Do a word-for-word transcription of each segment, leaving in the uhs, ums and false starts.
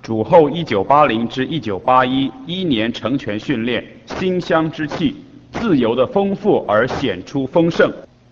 主后一九八零至一九八一一年成全训练，馨香之气，自由的丰富而显出丰盛。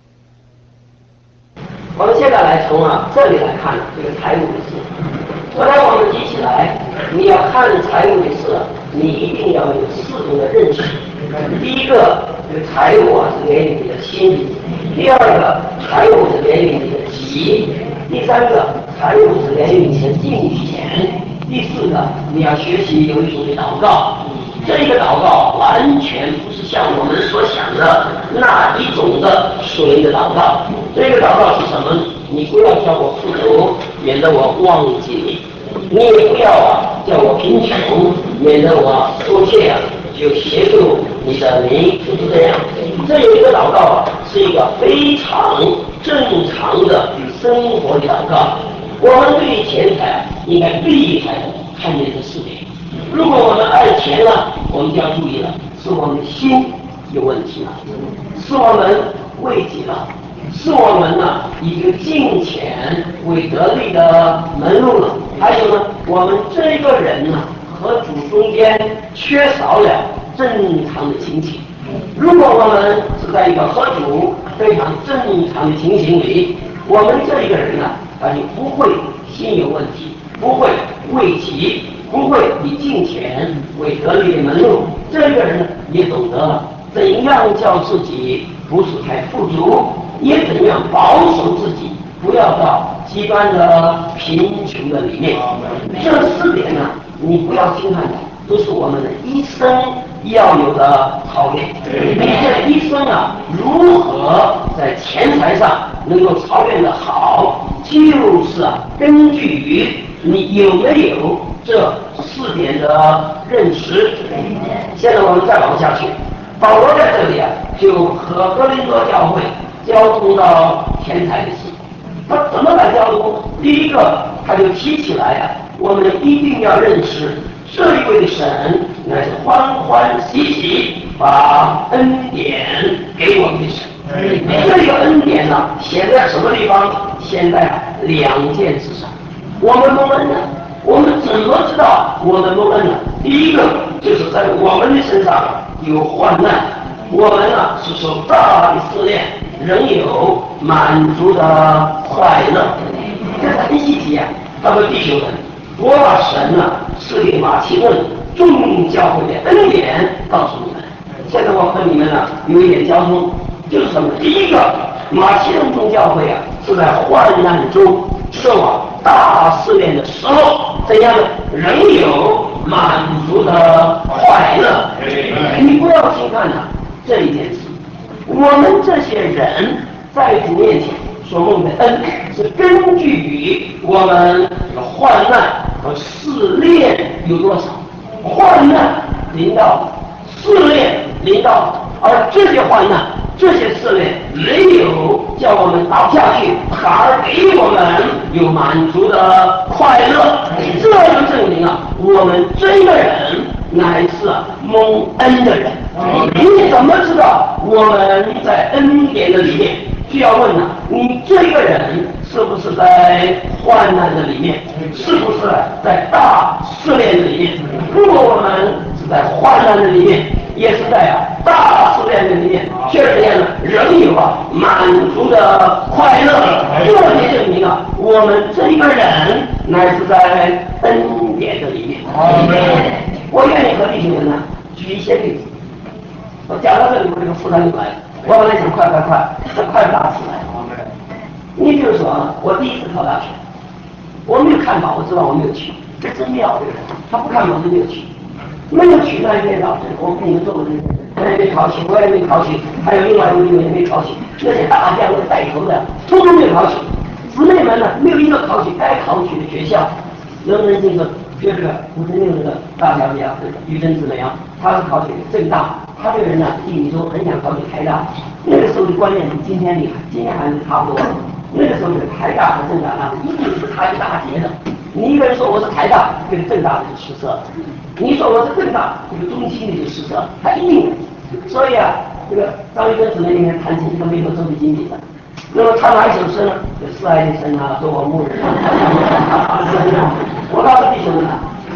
我们现在来从啊这里来看这个财务的事。昨天我们提起来，你要看财务的事，你一定要有四种的认识。第一个，这个财务啊是连于你的心；第二个，财务是连于你的己；第三个，财务是连于你的金钱；第四个，你要学习有一种的祷告。这一个祷告完全不是像我们所想的那一种的属灵的祷告。这个祷告是什么？你不要叫我富足，免得我忘记你；你也不要啊叫我贫穷，免得我偷窃啊就协助你的名，就是这样。这一个祷告啊，是一个非常正常的生活的祷告。我们对于钱财应该避开看见这四点。如果我们爱钱了，我们就要注意了，是我们的心有问题了，是我们为己了，是我们呢以这个金钱为得利的门路了，还有呢，我们这个人呢和主中间缺少了正常的亲情。如果我们是在一个和主非常正常的情形里，我们这一个人呢，他就不会心有问题，不会为己，不会以金钱为得利的门路。这个人呢，也懂得了怎样叫自己不是太富足，也怎样保守自己，不要到极端的贫穷的里面。这四点呢，你不要轻看的，都是我们的一生要有的操练。你这一生啊，如何在钱财上能够操练得好，就是啊，根据于你有没有这四点的认识。现在我们再往下去，保罗在这里啊，就和哥林多教会交通到钱财的事。他怎么来交通？第一个，他就提起来啊，我们一定要认识这一位的神乃是欢欢喜喜把恩典给我们的神。这个恩典呢，显在什么地方？显在两件事上。我们蒙恩呢，我们怎么知道我们蒙恩呢？第一个就是在我们的身上有患难，我们呢是受大的试炼，仍有满足的快乐。这是很细节啊，他们弟兄们，我把神呢赐给马其顿众教会的恩典告诉你们。现在我和你们呢有一点交通，就是什么？第一个，马其顿众教会啊是在患难中受啊大试炼的时候，怎样的仍有满足的快乐。你不要轻看啊这一件事。我们这些人在主面前所蒙的恩，是根据于我们的患难和试炼有多少。患难临到，试炼临到，而这些患难这些试炼没有叫我们倒下去，反而给我们有满足的快乐。这就证明啊，我们这个人乃是蒙恩的人。你怎么知道我们在恩典的里面？就要问了，你这个人是不是在患难的里面？是不是在大试炼的里面？如果我们是在患难的里面，也是在啊大试炼的里面，却怎样呢？仍有啊满足的快乐。这也证明啊，我们这一个人乃是在恩典的里面。我愿意和弟兄们呢举一些例子。我讲到这里，我这个负担就来了。我本来想快快快，这快大起来。你比如说，我第一次考大学，我没有看保，我知道我没有去，这真妙这个人，他不看保就没有去，没有去那也老师，我跟你们做过这个，他也没考起，我也没考起，还有另外一位也没考起，那些大将的带头的，通通没有考起。姊妹们呢，没有一个考起该考取的学校，能不能进入？就这个五十六那个大小姐啊，于真姊妹啊，她是考取正大，她这个人呢，地理说很想考取台大。那个时候的观念比今天厉害，今天还是差不多。那个时候的台大和正大那是一定是差一大截的。你一个人说我是台大，这个正大的就失色了；你说我是正大，这个中心的就失色了，他一定的。所以啊，这个张玉珍姊妹那天弹琴是个没有周笔经济的。那么唱哪一首诗呢？就四爱的神啊，做我牧人啊。我告诉弟兄们啊，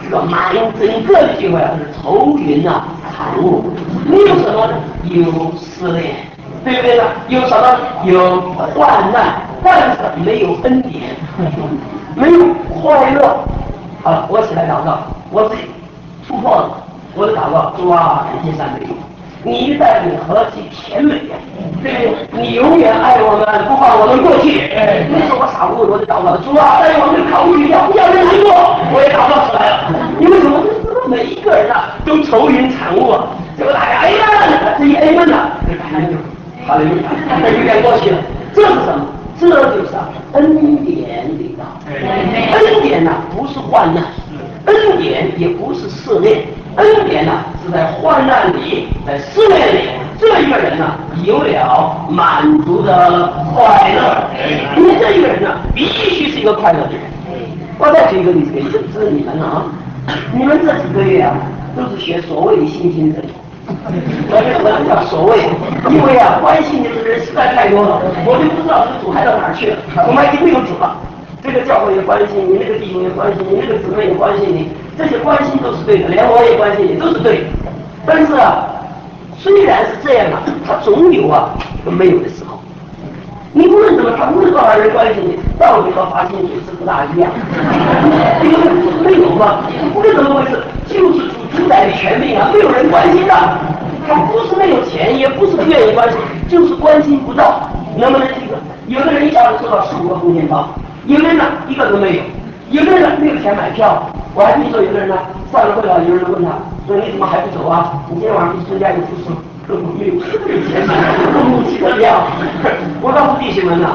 这个满整个的聚会啊，是愁云啊惨雾，没有什么呢？有失恋，对不对呢？有什么？有患难，但是没有恩典，没有快乐。好了，我起来祷告，我自己突破了我的祷告，主啊，感谢赞美你。你带领何其甜美呀！对不对？你永远爱我们，不放我们过去。那时候我傻乎乎的祷告，主啊，带我们考虑要不要人难过，我也祷告出来了。因为什么？每一个人啊，都愁云惨雾啊。结果大家哎呀，这一哎闷呐，就大家就好了，那有点过去了。这是什么？这就是啊，恩典领导。恩典呐、啊，不是患难，恩典也不是试炼。恩典呢、啊，是在患难里，在试炼里，这一个人呢、啊，有了满足的快乐。因为这一个人呢、啊，必须是一个快乐的人。我再举一个例子给你们，这是你们啊，你们这几个月啊，都是学所谓的新精神。为什么叫所谓？因为啊，关心你的人实在太多了，我就不知道这个主还到哪儿去了。我们已经没有主了。这个教会也关心你，那个弟兄也关心你，那个姊妹也关心你，这些关心都是对的，连我也关心你，都是对的。但是啊，虽然是这样啊，他总有啊没有的时候。你无论怎么看，无论多少人关心你，道理和发现也是不大一样。因为不是没有嘛，不是怎么回事，就是主主宰的权柄啊，没有人关心的。他不是没有钱，也不是不愿意关心，就是关心不到。能不能记得？有的人一下子收到十五个红钱包。有的人呢，一个都没有；有的人呢，没有钱买票。我还听说有的人呢，上了会了，有人问他说：“你怎么还不走啊？你今天晚上不是参加一个复试？根本没有没有钱买，公不起的票。”我告诉弟兄们呐，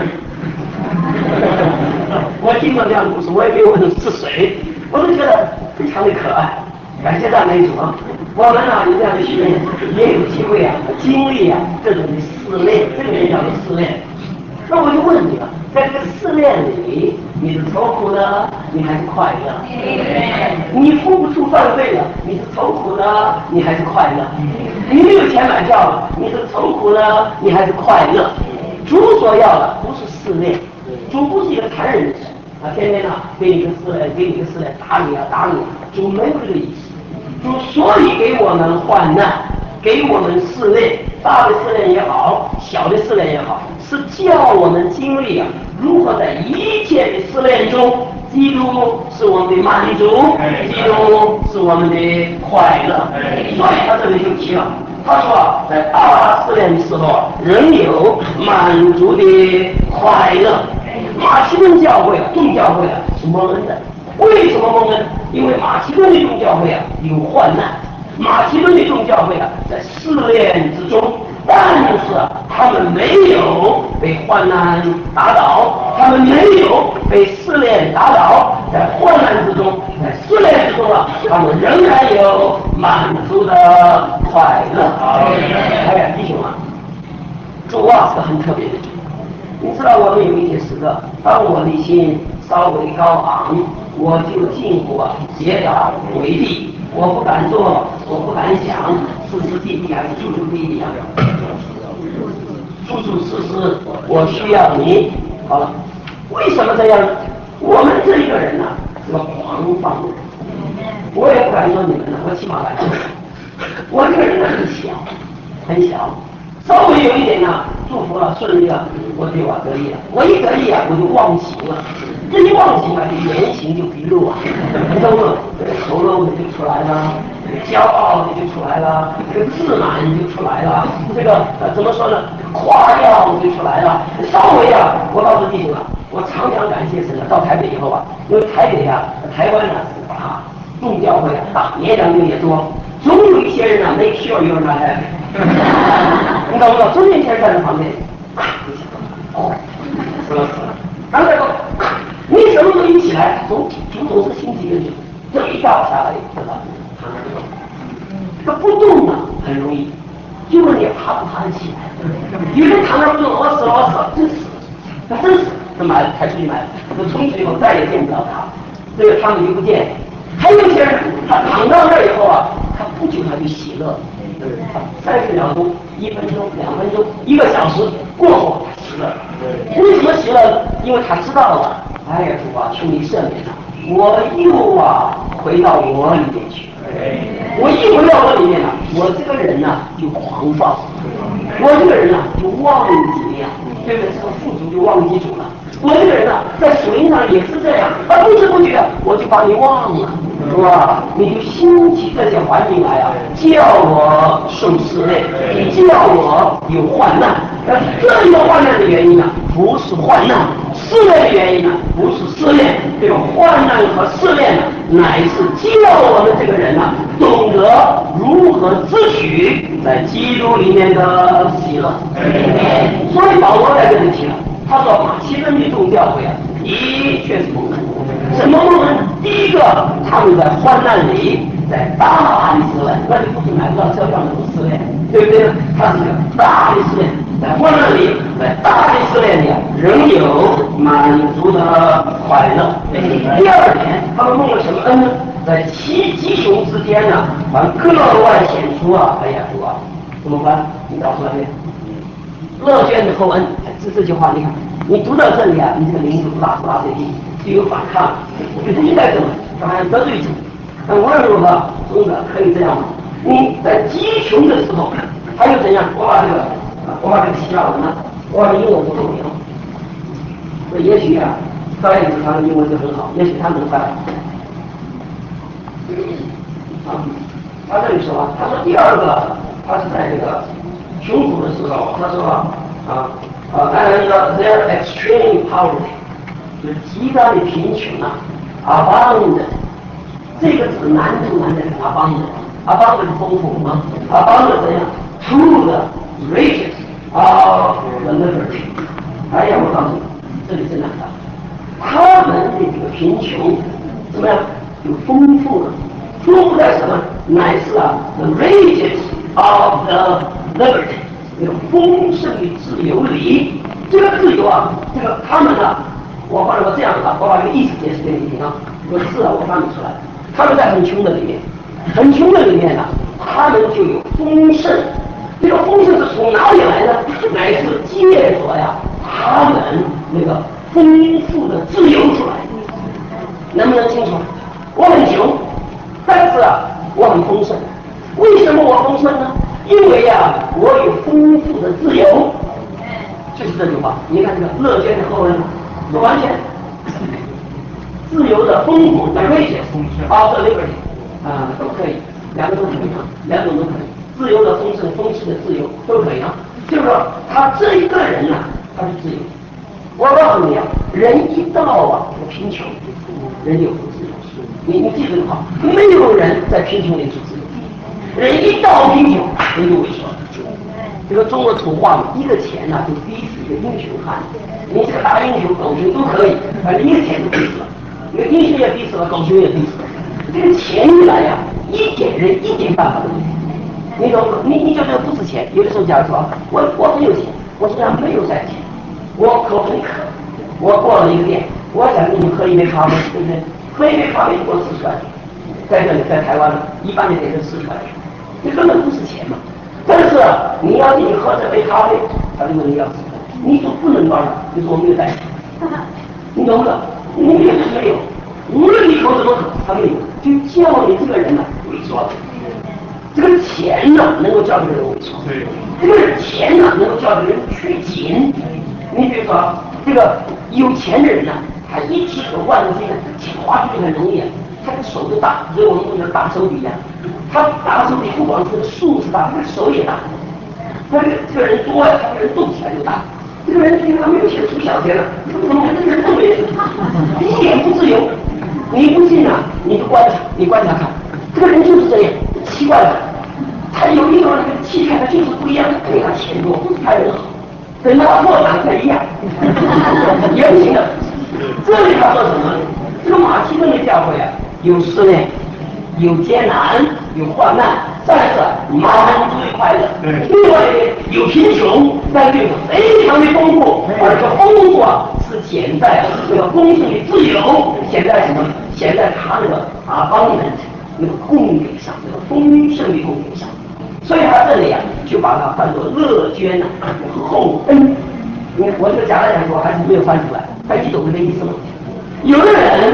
我听了这样的故事，我也没有问是谁，我都觉得非常的可爱。感谢赞美主啊！我们啊有这样的训练，也有机会啊经历啊这种的试炼，这个也叫做试炼。那我就问你了，在这个试炼里，你是愁苦的，你还是快乐？你付不出饭费了，你是愁苦的，你还是快乐？你没有钱买票了，你是愁苦的，你还是快乐？主所要的不是试炼，主不是一个残忍的神啊，天天啊给你一个试炼，给你一个试炼，打你啊打你，主没有这个意思。主所以给我们患难，给我们试炼，大的试炼也好，小的试炼也好，是叫我们经历啊，如何在一切的试炼中，基督是我们的满足，基督是我们的快乐。所以他这里就提了，他说啊，在大试炼的时候，仍有满足的快乐。马其顿教会啊，众教会啊是蒙恩的。为什么蒙恩？因为马其顿的众教会啊有患难，马其顿的众教会啊在试炼之中，但是啊他们没有被患难打倒，他们没有被试炼打倒，在患难之中，在试炼之中啊，他们仍然有满足的快乐。哎呀，弟兄啊，主啊是个很特别的主。你知道我们有一些时刻，当我的心稍微高昂，我就近乎啊跌倒回地，我不敢做，我不敢想，时时地地啊，处处地地啊，处处事事我需要你。好了，为什么这样？我们这一个人呢、啊、是个狂放的人，我也不敢说你们呢，我起码敢说，我这个人呢很小，很小。稍微有一点呢、啊，祝福了，顺利了，我就啊得意了。我一得意啊，我就忘形了。这一忘形啊，这言行就毕露啊，都了，这个丑陋的就出来了，这个骄傲的就出来了，这个自满就出来了，这个呃怎么说呢？夸耀就出来了。稍微啊，我告诉弟兄啊，我常常感谢神啊。到台北以后啊，因为台北啊，台湾呢是大，众教会啊大，年长的也多，总有一些人啊 make sure you're not happy。你懂不懂？中间前站在旁边，哦，死了死了，然后再说，你什么时候一起来，总总总是星期一，这一掉下来，知道？躺着不动，这个不动啊很容易，就问你爬不爬得起来？有人躺着不动，我死了我死了，真死，那真死，他买了才出去买了，那从此以后再也见不到他，这个他们就不见。还有一些人，他躺到那儿以后啊，他不久他就喜乐。三十秒钟、一分钟、两分钟、一个小时过后，他喜乐。为什么喜乐？因为他知道了，哎呀，主啊，求你赦免他， 我又啊回到我里面去。我一回到我里面了，我这个人呢、啊、就狂暴，我这个人呢、啊、就忘记了，对不对？这个富足就忘记主了。我这个人呢、啊、在属灵上也是这样，啊不知不觉我就把你忘了，是吧？你就兴起这些环境来啊，叫我受试炼，你叫我有患难。而这个患难的原因呢、啊，不是患难；试炼的原因呢、啊，不是试炼。这个患难和试炼呢，乃是叫我们这个人呢、啊，懂得如何支取在基督里面的喜乐。所以保罗在这里提了，他说马其顿的众教会啊，的确是蒙恩。什么蒙恩？第一个，他们在患难里，在大的试炼，那就不是买不到车票那种试炼，对不对？他是个大的试炼。在患难里，在大的试炼里，仍有满足的快乐。第二点，他们蒙了什么恩呢？在七吉凶之间呢，还格外显出啊！哎呀，主啊，怎么办？你找出来没有？乐捐的厚恩，这这句话，你看，你读到这里啊，你这个灵就不大不大对劲，就有反抗。我觉得应该这么，当然得罪主。但无论如何，总的可以这样。你在极穷的时候，还有怎样？我把这个。我把这个希腊文呢，我把这英文都懂了。那也许啊，翻译他的英文就很好，也许他能翻。啊，他这里说啊，他说第二个，他是在这个穷苦的时候，他说啊啊啊 ，and their extreme poverty， 就是极端的贫穷啊 ，abundant， 这个字难就难在 abundant，abundant 是丰富吗 ？abundant 怎样 ？to the riches of the liberty。哎呀，我告诉你，这里真难的。他们的这个贫穷怎么样？有丰富的，丰富在什么？乃是啊 ，the riches of the liberty， 这个丰盛的自由里。这个自由啊，这个他们啊，我把我这样啊，我把这个意思解释给你听啊。这个字啊，我翻译出来，他们在很穷的里面，很穷的里面呢、啊，他们就有丰盛。这个丰盛是从哪里来的？乃是借着呀，他们那个丰富的自由出来。能不能清楚？我很穷，但是啊，我很丰盛。为什么我丰盛呢？因为呀、啊，我有丰富的自由。就是这句话。你看这个乐捐的后文，是完全自由的丰富的瑞雪啊，这 liberty 啊都可以，两个都可以，两种都可以。自由的丰盛，丰盛的自由都可以啊。就是说，他这一个人呢、啊，他是自由。我告诉你啊，人一到啊贫穷，人就不自由。你你记住好，没有人在贫穷里是自由。人一到贫穷，人就萎缩。这个中国土话嘛，一个钱呢、啊、就逼死一个英雄汉。你是个大英雄、狗熊都可以，反正一个钱就逼死了。一个英雄也逼死了，狗熊也逼死了。这个钱一来呀、啊，一点人一点办法都没有。你懂？你你觉得不值钱？有的时候假如说，我我很有钱，我身上没有晒钱，我口很渴，我过了一个店，我想给你喝一杯咖啡，对不对？喝一杯咖啡给我四十块钱，在这里在台湾一般的得是四十块钱，这根本不是钱嘛。但是你要给你喝这杯咖啡，他就问你要四十块钱，你说不能多少，就说我没有带钱，你懂不懂？你没有是没有，无论你口怎么渴，他没有，就叫你这个人呢萎缩了。这个钱呢，能够叫这个人萎缩；这个钱呢，能够叫这个人趋紧。你比如说，这个有钱的人呢，他一时可万金呢，钱花出去很容易啊。他的手就大，所以我们说的大手笔一样。他大手笔不光是这个数字大，他的手也大。他这个这个人多呀，他这个人动起来就大。这个人平常没有钱出小钱了，怎么跟这个人动也是一点不自由？你不信啊？你就观察，你观察看，这个人就是这样。奇怪了，他有一种那个气概，他就是不一样。给他钱多，他人好，跟他破产才一样，也不行的。这里他说什么？这个马其顿的教会啊，有试炼，有艰难，有患难，但是满足的快乐。另外有贫穷，但是非常的丰富，而且丰富啊是显在这个丰盛的自由，显在什么？显在他那个啊帮人。那个供给上，那个丰盛的供给上，所以他这里啊，就把它翻作乐捐呐、啊，厚恩。你看我这个假来讲说还是没有翻出来，还记懂这个意思吗？有的人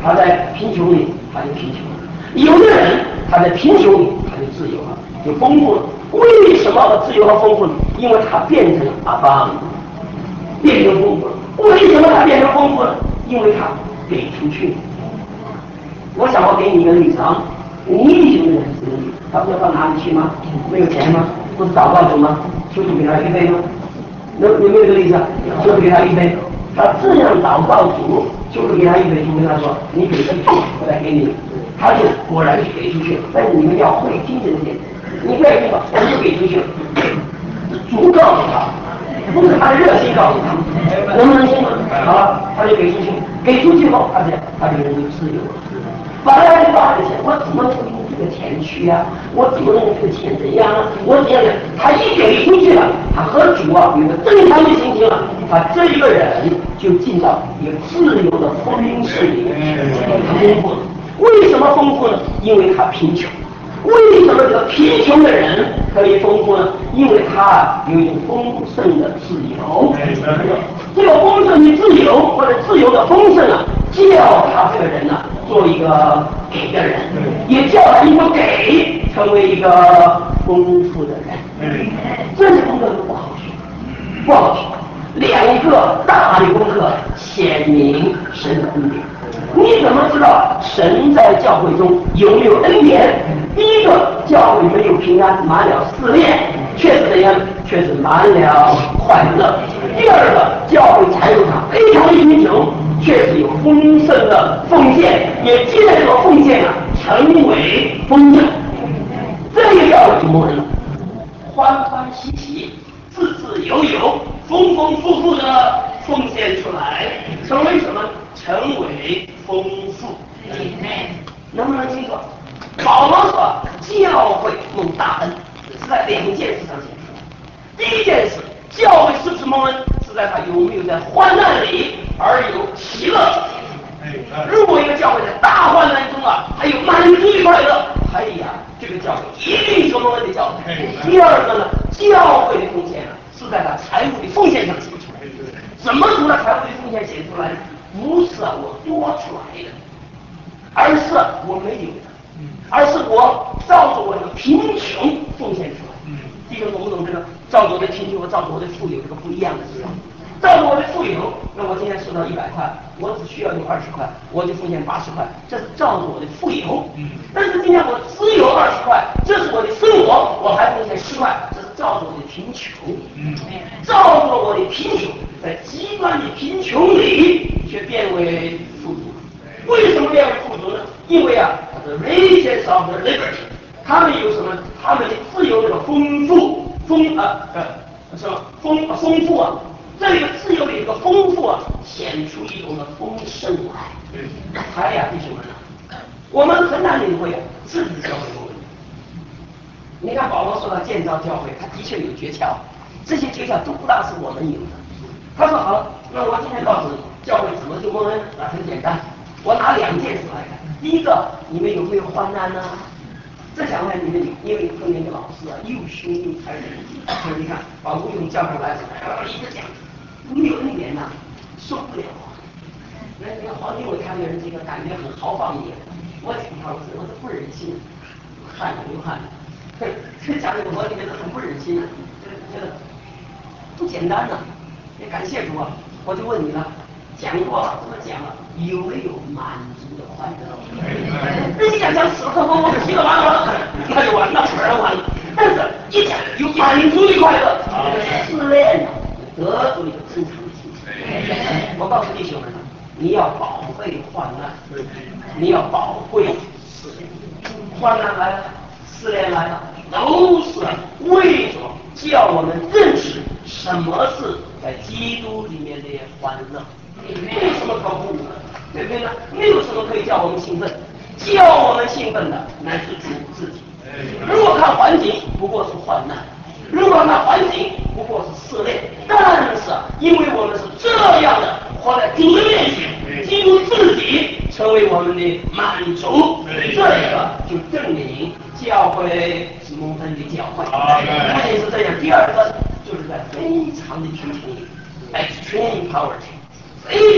他在贫穷里他就贫穷了；有的人他在贫穷里他就自由了，就丰富了。为什么自由和丰富呢？因为他变成了阿爸，变成丰富了。为什么他变成丰富了？因为他给出去。我想我给你一个例子啊，你一群人是他不知道到哪里去吗？没有钱吗？不是祷告主吗？求主给他预备吗？有有没有这个例子？求主给他预备。他这样祷告主，求主给他预备，就跟他说：“你给出去，我来给你。”他就果然去给出去。但是你们要会听这点，你不要听吧，我就给出去。主告诉他，不是他的热心告诉他，能不能听？好了，他就给出去。给出去后，而且他这个人就自由了。本来花的钱，我怎么用这个钱去呀、啊？我怎么用这个钱怎样啊？我怎样的？他一给出去了，他和主啊有个正常的心情了，他这一个人就进到一个自由的丰盛里面，丰富了。为什么丰富呢？因为他贫穷。为什么这个贫穷的人可以丰富呢？因为他有一种丰盛的自由。这个丰盛的自由或者自由的丰盛啊，叫他这个人呢、啊、做一个给的人，也叫他因为给成为一个丰富的人。这些功课都不好学，不好学。两个大的功课显明神的恩典。你怎么知道神在教会中有没有恩典？第一个，教会没有平安，满了试炼，确实怎样？确实满了快乐。第二个，教会财务上非常的贫穷，确实有丰盛的奉献，也借着这个奉献啊，成为丰盛。这个教会就蒙恩了，欢欢喜喜，自自由由，丰丰富富的奉献出来，成为什么？成为丰富。能不能清楚？保罗说，教会蒙大恩是在两件事上显出来。第一件事，教会是不是蒙恩，是在他有没有在患难里而有喜乐。如果一个教会在大患难中啊，还有满足的快乐，哎呀，这个教会一定是蒙恩的教会。第二个呢，教会的奉献呢，是在他财务的奉献上显出来。怎么从他财务的奉献显出来呢？不是我多出来的，而是我没有的，而是我照着我的贫穷奉献出来。弟兄懂不懂这个？照着我的贫穷和照着我的富有这个不一样的地方。照着我的富有，那我今天收到一百块，我只需要用二十块，我就奉献八十块，这是照着我的富有。但是今天我只有二十块，这是我的生活，我还奉献十块，这是照着我的贫穷。照着我的贫穷，在极端的贫穷里却变为富足。为什么变为富足呢？因为啊 ，the riches of the liberty， 他们有什么？他们的自由的丰富，丰啊呃什么丰丰富啊。这个自由的一个丰富啊，显出一种的丰盛来。哎呀，弟兄们啊，我们很难领会啊，自己教会有问题。你看保罗说到建造教会，他的确有诀窍，这些诀窍都不大是我们有的。他说好了，那我今天告诉你，教会怎么就蒙恩啊？很简单，我拿两件事来看。第一个，你们有没有患难呢？这讲来你们有，因为碰见一个老师啊，又凶又残忍。所以你看，把吴勇叫上来，一直讲。你有恩典呐，受不了啊！那那个黄金伟他这个人，这个感觉很豪放一点。我听他，我我都不忍心，汗流汗。这讲这个我觉得很不忍心，觉得不简单呐。也感谢主啊！我就问你了，讲过了，怎么讲了？有没有满足的快乐？人家讲死了，我我死了完了完了，那就完了，全完了。但是一讲有满足的快乐，失恋了。得出一个真诚的心情。我告诉弟兄们，你要宝贝患难，你要宝贝试炼。患难来了，试炼来了，都是为什么叫我们认识什么是在基督里面的欢乐？没有什么可不的，对不对呢？没有什么可以叫我们兴奋，叫我们兴奋的乃是主自己。如果看环境，不过是患难。如果那环境不过是试炼，但是因为我们是这样的活在主的面前，基督自己成为我们的满足，这个就证明教会是蒙恩的教会。不仅是这样，第二个就是在非常的贫穷里 ，extreme poverty， 非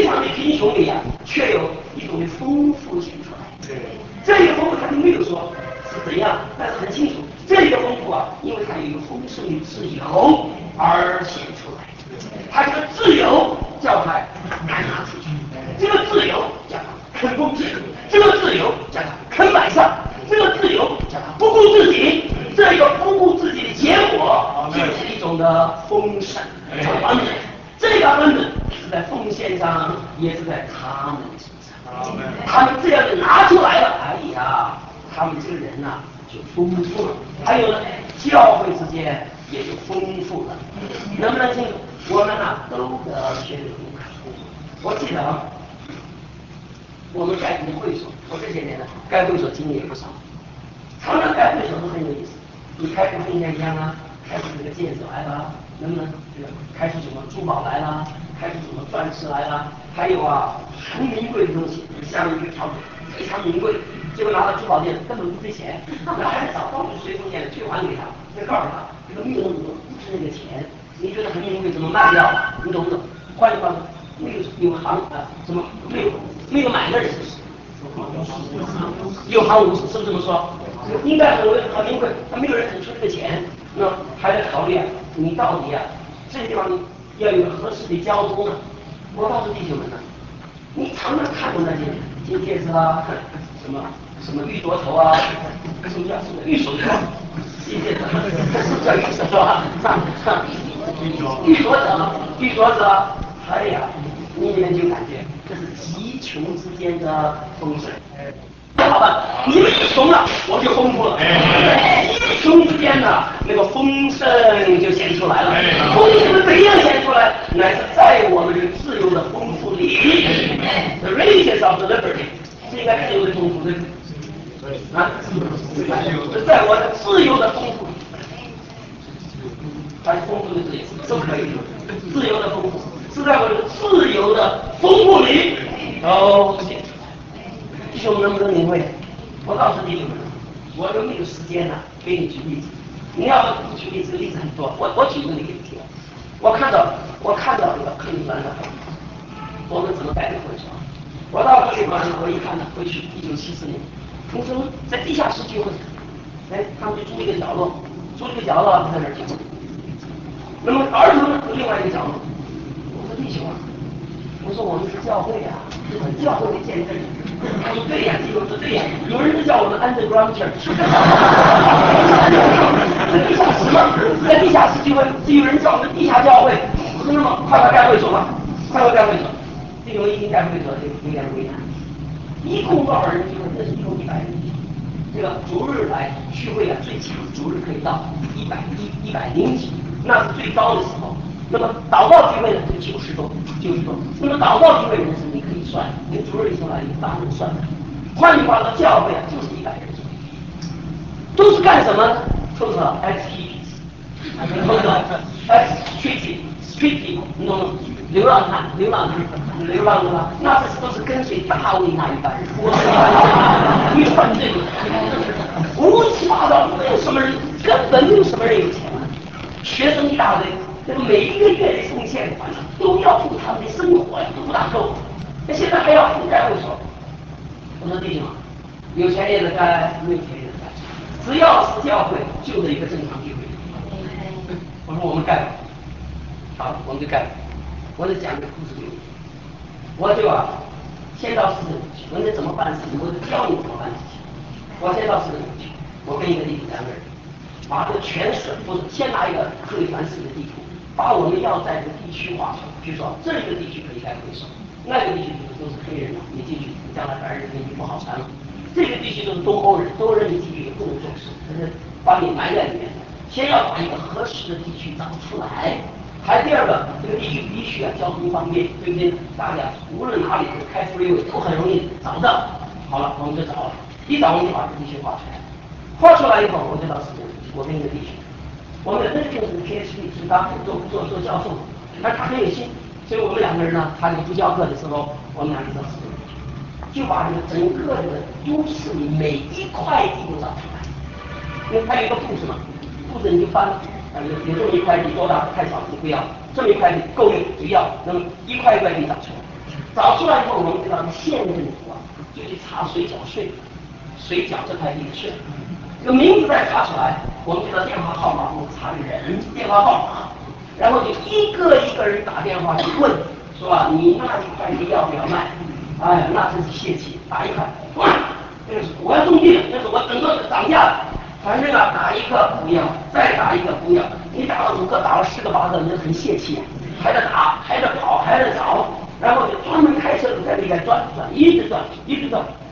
非常的贫穷里啊，却有一种的丰富显出来。这个丰富他就没有说是怎样，但是很清楚，这个丰富啊，因为它有一个丰盛的自由而显出来。他这个自由叫他敢拿出去，这个自由叫他肯奉献，这个自由叫他肯摆上，这个自由叫他不顾自己。这个不顾自己的结果，就是一种的丰盛。这个恩子是在奉献上，也是在他们身上。他们这样子拿出来了，哎呀，他们这个人呐、啊、就丰富了。还有呢，教会之间也就丰富了。能不能清楚？我们呢、啊、都得学这个功课。我记得啊，我们盖这个会所，我这些年呢盖会所经历也不少，常常盖会所都很有意思。你开出应该一样啊，开出这个戒指来了，能不能这个开出什么珠宝来了，开出什么钻石来了？还有啊，很名贵的东西，下面一个条子非常名贵，结果拿到珠宝店根本不值钱，那还得找帮助随从店退还给他，再告诉他这个秘鲁不值那个钱，你觉得很名贵怎么卖掉？你懂不懂？换句话说，没有有行啊，什么没有没有买的人。有行无市，是不是这么说？应该很很名贵，他没有人肯出这个钱，那还得考虑啊，你到底啊，这个地方要有合适的交通啊。我告诉弟兄们呢，你常常看过那些金戒指啊，什么什么玉镯头啊，什么叫什么玉手镯，金戒指，是叫玉手镯啊，玉镯子，玉镯子啊，哎呀，你们就感觉这是极穷之间的丰盛。好吧，你们一穷了，我就丰富了。一穷之间呢，那个丰盛就显出来了。丰盛怎样显出来？乃是在我们这个自由的丰富里 ，the riches of the liberty， 是应该自由的丰富的啊，在我的自由的丰富，还是丰富的自由都可以，自由的丰富是在我的自由的丰富里都显出来。弟兄们能不能领会？我告诉弟兄们，我有没有时间呢、啊？给你举例子。你要举例子，例子很多。我我举个例子给你听。我看到我看到这个克利夫兰的，我们怎么盖的会所？我到克利夫兰，我一看呢，回去一九七四年，听说在地下室聚会，哎，他们就租一个角落，租一个角落在那儿聚会。那么儿童呢，有另外一个角落。我说弟兄啊，我说我们是教会啊，这是教会的见证。他说对呀，弟兄说对呀，有人就叫我们 underground church， 在地下室嘛，在地下室聚会，就有人叫我们地下教会。我说那么快快盖会所吧，快快盖会所。这个一经盖会所就有点为难，一共多少人聚会？那是一共一百人。这个逐日来聚会啊，最强逐日可以到一百一一百零几，那是最高的时候。那么祷告聚会呢，就九十多，九十多。那么祷告聚会人数你可以算，你主日里头来你当然算。换句话说，教会啊就是一百人，都是干什么呢？都是 X P P， 都是 X street street people， 你懂吗？流浪汉，流浪汉，流浪的吧？那这都是跟随大卫那一班人，一穿这个，乌七八糟，没有什么人，根本没有什么人有钱了，学生一大堆。这个每一个月的奉献款都要付他们的生活呀，不大够。那现在还要覆盖会所。我说弟兄，有钱也得盖，没有钱也得盖，只要是教会，就得一个正常聚会。我说我们盖吧，好，我们就盖吧。我就讲个故事给你。我就啊，先到市政府去，我说怎么办事情，我就教你怎么办事情。我先到市政府去，我跟一个弟兄两个人，把这个全省，不是先拿一个克利夫兰市的地图。把我们要在这个地区划出来，比如说这个地区可以盖会所，那个地区都是黑人嘛，你进去，你将来白人跟你不好谈了。这个地区都是东欧人，东欧人你进去也不能重视，但是把你埋在里面。先要把一个合适的地区找出来，还第二个，这个地区必须啊交通方便，对不对？大家无论哪里开出来都很容易找到。好了，我们就找了，一找我们就把这个地区画出来，画出来以后我就到市政府，我跟一个弟兄。我们那个就是 P H D 是当做做做教授，但他很有心，所以我们两个人呢，他这个不教课的时候，我们两个就就把这个整个这个都市里每一块地都找出来，因为它有一个布置嘛，布置你就翻，呃有有这么一块地多大太小你不要，这么一块地够用就要，那么一块一块地找出来， 找出来以后，我们知道是县政府啊，就去查水缴税，水缴这块地的税。这个名字再查出来，我们知道电话号码，我们查人电话号码，然后就一个一个人打电话去问，说啊，你那一块地要不要卖？哎呀，那真是泄气，打一块，哇，这个是我要种地了，这是我整个涨价了。反正啊，打一个不要，再打一个不要，你打了五个，打了十个八个，那很泄气啊，还得打，还得跑，还得找，然后就专门开车在里边转转，一直转，一直转。